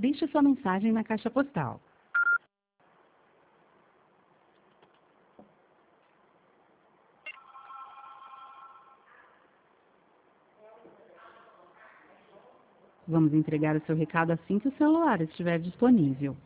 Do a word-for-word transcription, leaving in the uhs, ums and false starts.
Deixe sua mensagem na caixa postal. Vamos entregar o seu recado assim que o celular estiver disponível.